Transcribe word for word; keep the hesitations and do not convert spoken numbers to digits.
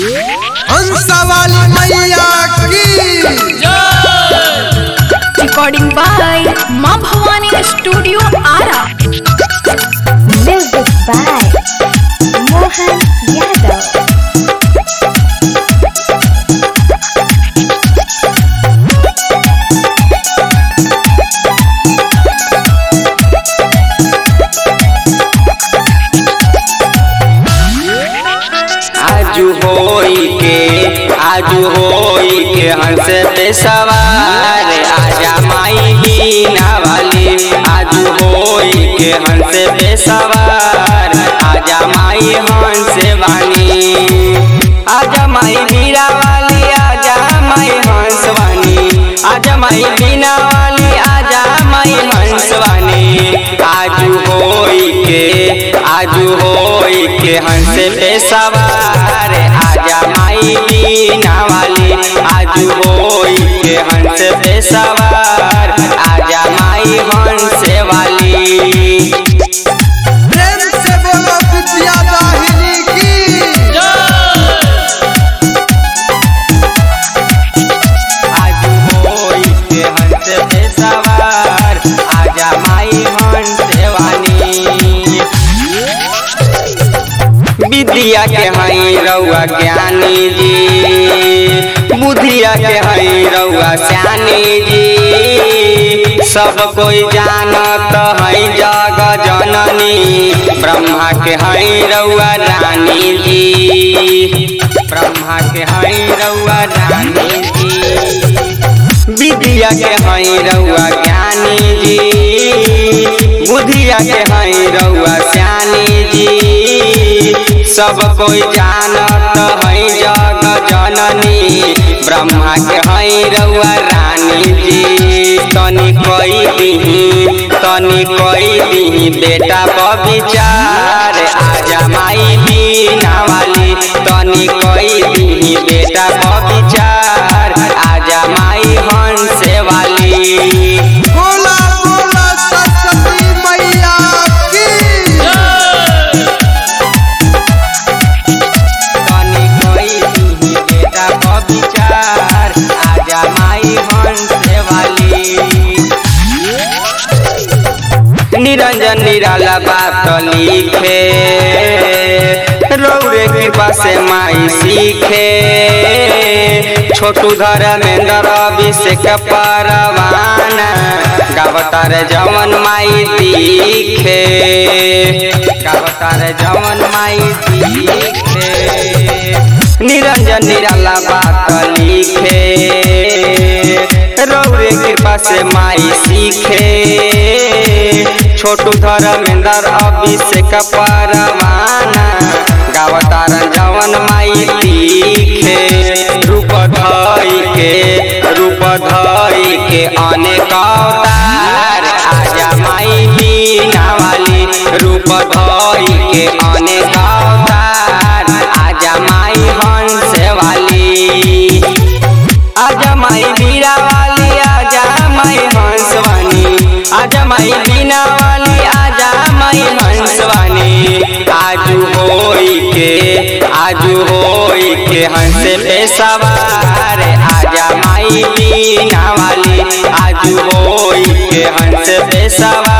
हंसवाली मैया की recording by Maa Bhavani studio Ara. Music by Mohan Yadav. आजू होई के आजू होई के हंस पे सवार आजा माई बीना वाली। आजू होई के हंस पे सवार आजा माई हंस वानी। आजा माई बीना वाली आजा माई हंस वानी। आजा माई बीना वाली आजा माई हंस वानी। आजू होई के आजू होई के हंस पे सवार आजा माई बीना वाली। आजू होई के हंस पे सवार आजा माई हंस वाली। प्रेम से बोलो विद्या दाहिनी की। आजू होई के हंस पे सवार आजा माई हंस वाली। विद्या के हई रउआ ज्ञानी जी, बुद्धिया के हई रउआ श्यानी जी। सब कोई जानत हई जग जननी, ब्रह्मा के हई रउआ रानी जी। ब्रह्मा के हई रउआ रानी जी। विद्या के हई रउआ ज्ञानी जी, बुद्धिया के हई रउआ श्यानी जी। सब कोई जानत हई जग जननी, ब्रह्मा के हई रउआ रानी जी। तनी कोई दिही तनी कोई दिही बेटा बविचार आजा माई बीना वाली। तनी कोई दिही बेटा बविचार आजा माई हंस वाली। बोला बोला सरस्वती मैया की। तनी कोई दिही बेटा बविचार आजा माई हंस वाली। निरंजन निराला बात लिखे, रौरे कृपा से माई सीखे। छोटू धर्मेंद्र अभिषेक परवाना, गावतार जवन माई दिखे। गावतार जवन माई दिखे। निरंजन निराला बात लिखे, रौरे कृपा से माई सीखे। छोटू धर्मेंद्र अभिषेक परवाना, गावतार जवन माई दिखे। रूप धई के रूप धई के अनेक अवतार आजा माई बीना वाली। रूप धई के अनेक अवतार आजा माई हंस वाली। आजा माई बीना वाली आजा माई हंस वानी। आजा माई बीना वाली आजा माई हंस वानी। आजू होई के आजू होई के हंस पे सवार आजा माई बीना वाली। आजू होई के हंस पे सवार